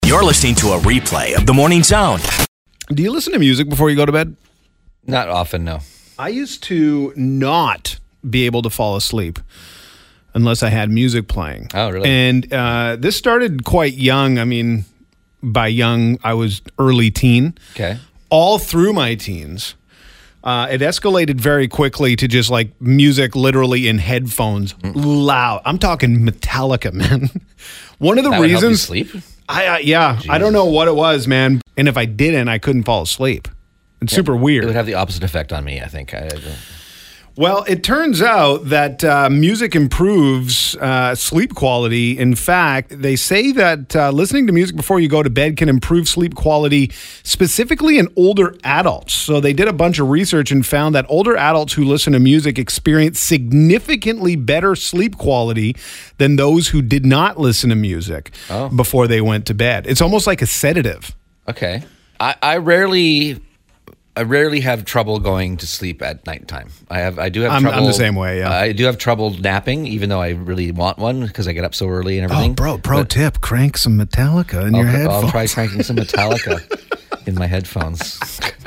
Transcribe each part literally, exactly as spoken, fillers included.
You're listening to a replay of The Morning Zone. Do you listen to music before you go to bed? Not often, no. I used to not be able to fall asleep unless I had music playing. Oh, really? And uh, this started quite young. I mean, by young, I was early teen. Okay. All through my teens. Uh, it escalated very quickly to just like music literally in headphones, mm. loud. I'm talking Metallica, man. One of the that would reasons... help you sleep? I, uh, yeah, Jesus. I don't know what it was, man. And if I didn't, I couldn't fall asleep. It's yeah, super weird. It would have the opposite effect on me, I think. I, I Well, it turns out that uh, music improves uh, sleep quality. In fact, they say that uh, listening to music before you go to bed can improve sleep quality, specifically in older adults. So they did a bunch of research and found that older adults who listen to music experience significantly better sleep quality than those who did not listen to music oh. before they went to bed. It's almost like a sedative. Okay. I, I rarely... I rarely have trouble going to sleep at nighttime. I have, I do have I'm, trouble. I'm the same way. Yeah, uh, I do have trouble napping, even though I really want one because I get up so early and everything. Oh, bro, pro but tip: crank some Metallica in I'll, your headphones. I'll try cranking some Metallica in my headphones.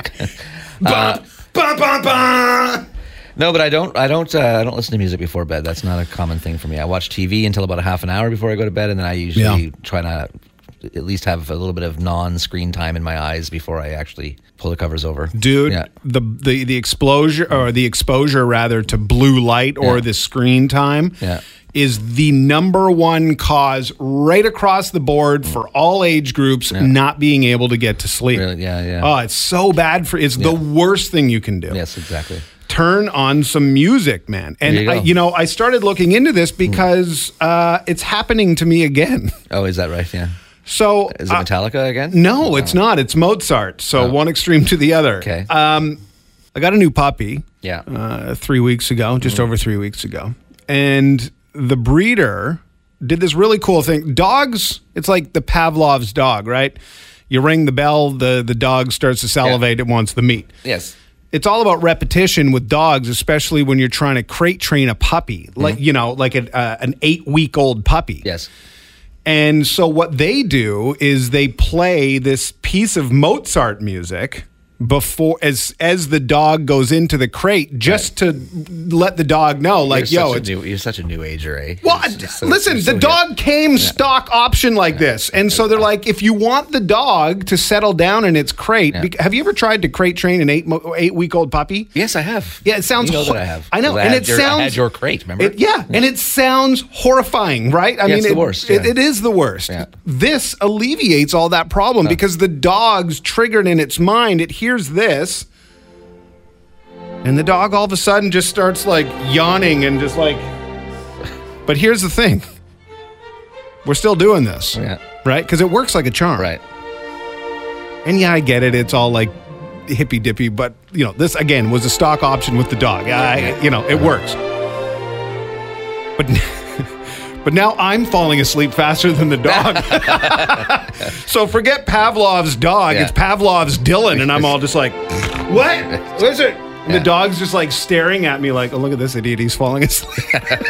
uh, bah, bah, bah, bah. No, but I don't. I don't. Uh, I don't listen to music before bed. That's not a common thing for me. I watch T V until about a half an hour before I go to bed, and then I usually yeah. try to at least have a little bit of non-screen time in my eyes before I actually pull the covers over. Dude, yeah. the, the the exposure or the exposure rather to blue light or yeah. the screen time yeah. is the number one cause right across the board for all age groups yeah. not being able to get to sleep. Really? Yeah, yeah. Oh, it's so bad for it's yeah. the worst thing you can do. Yes, exactly. Turn on some music, man. And you, I, you know, I started looking into this because uh, it's happening to me again. Oh, is that right? Yeah. So is it Metallica uh, again? No, it's not. It's Mozart. So oh. one extreme to the other. Okay. Um, I got a new puppy. Yeah. Uh, three weeks ago, just mm. over three weeks ago, and the breeder did this really cool thing. Dogs, it's like the Pavlov's dog, right? You ring the bell, the the dog starts to salivate. Yeah. It wants the meat. Yes. It's all about repetition with dogs, especially when you're trying to crate train a puppy, mm-hmm. like you know, like a, uh, an eight week old puppy. Yes. And so what they do is they play this piece of Mozart music before as as the dog goes into the crate, just right. to let the dog know, like, you're yo, such it's, new, you're such a new ager, eh? Well, so, listen, the so dog hip. came yeah. stock option like yeah. this, and so they're like, if you want the dog to settle down in its crate, yeah. have you ever tried to crate train an eight eight week old puppy? Yes, I have. Yeah, it sounds. You know ho- that I have. I know, I and it your, sounds. I had your crate, remember? It, yeah, yeah, and it sounds horrifying, right? I yeah, mean, it's it, the worst. It, yeah. it is the worst. Yeah. This alleviates all that problem huh. because the dog's triggered in its mind. It hears this. And the dog all of a sudden just starts like yawning and just like, but here's the thing. We're still doing this, yeah. right? Because it works like a charm. Right. And yeah, I get it. It's all like hippy dippy, but you know, this again was a stock option with the dog. I, you know, it works. But, but now I'm falling asleep faster than the dog. So forget Pavlov's dog. Yeah. It's Pavlov's Dylan. And I'm all just like, what? What is it? And yeah. the dog's just like staring at me like, oh, look at this idiot. He's falling asleep.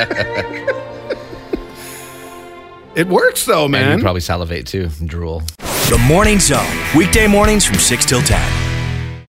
It works though, man. And you probably salivate too, and drool. The Morning Zone, weekday mornings from six till ten.